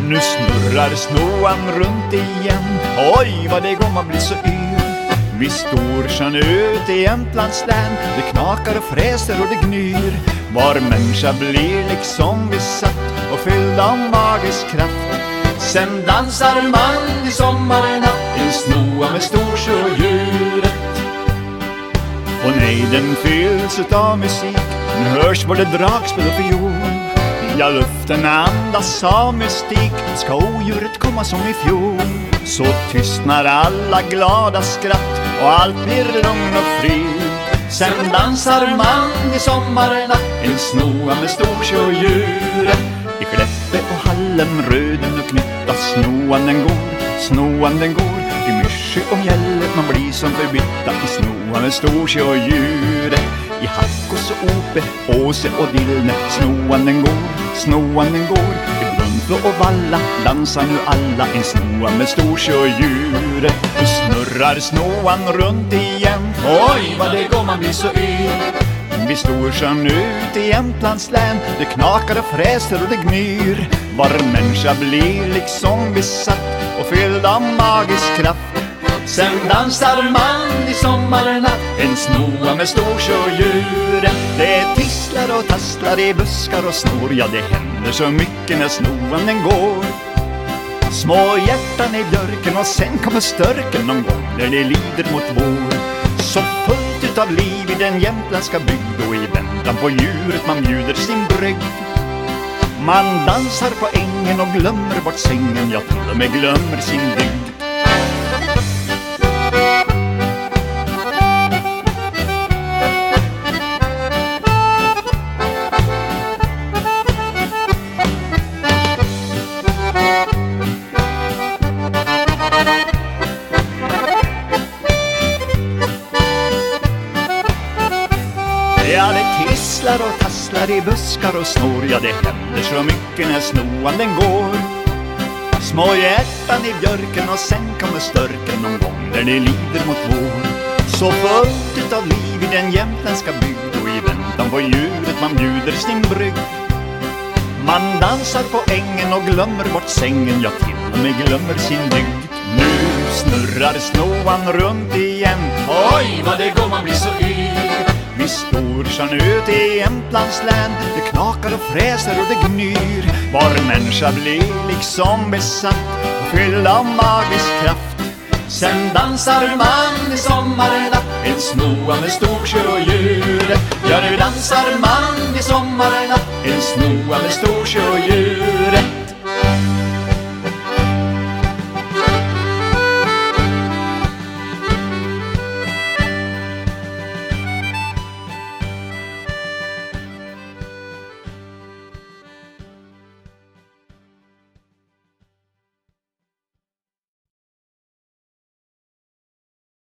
Nu snurrar snoan runt igen. Oj, vad det går, man blir så yr. Vid Storsjön ut i Jämtlands län. Det knakar och fräser och det gnyr. Var människa blir liksom besatt och fylld av magisk kraft. Sen dansar man i sommarnatt en snoa med Storsjödjuret. Och nejden fylls utav musik. Nu hörs både dragspel och fiol. Ja, luften andas av mystik. Ska odjuret komma som i fjol? Så tystnar alla glada skratt och allt blir lugn och frid. Sen dansar man i sommarnatt en snoa med Storsjödjuret. I Skellefteå och Hallen, Röden och Knytta, snoan den går. I Myrsjö och Mjället man blir som förbytta i snoa med Storsjödjuret. I Hackås och Ope, Åse och Dillne, snoan den går. I Brunflo och Valla dansar nu alla en snoa med Storsjödjuret. Nu snurrar snoan runt igen. Oj, vad det går, man blir så yr. Vid Storsjön ut i Jämtlands län. Det knakar och fräser och det gnyr. Var människa blir liksom besatt och fylld av magisk kraft. Sen dansar man i sommarnatt en snoa med Storsjödjuret. Det tisslar och tasslar i buskar och snor. Ja, det händer så mycket när snoan den går. Små hjärtan i björken och sen kommer störken någon gång när det lider mot vår. Så fullt utav liv i den jämtländska bygd och i väntan på djuret man bjuder sin brygd. Man dansar på ängen och glömmer bort sängen. Jag till och med glömmer sin bygd. Ja, det tisslar och tasslar i buskar och snor. Ja, det händer så mycket när snoan den går. Små hjärtan i björken och sen kommer störken någon gång där det lider mot vår. Så fullt utav liv i den jämtländska bygd och i väntan på djuret man bjuder sin brygd. Man dansar på ängen och glömmer bort sängen. Ja, till och med glömmer sin bygd. Nu snurrar snoan runt igen. Oj, vad det går, man blir så yr. Vid Storsjön ut i Jämtlands län. Det knakar och fräser och det gnyr. Var människa blir liksom besatt och fylld av magisk kraft. Sen dansar man i sommarnatt en snoa med Storsjödjuret. Ja, nu dansar man i sommarnatt en snoa med Storsjödjuret.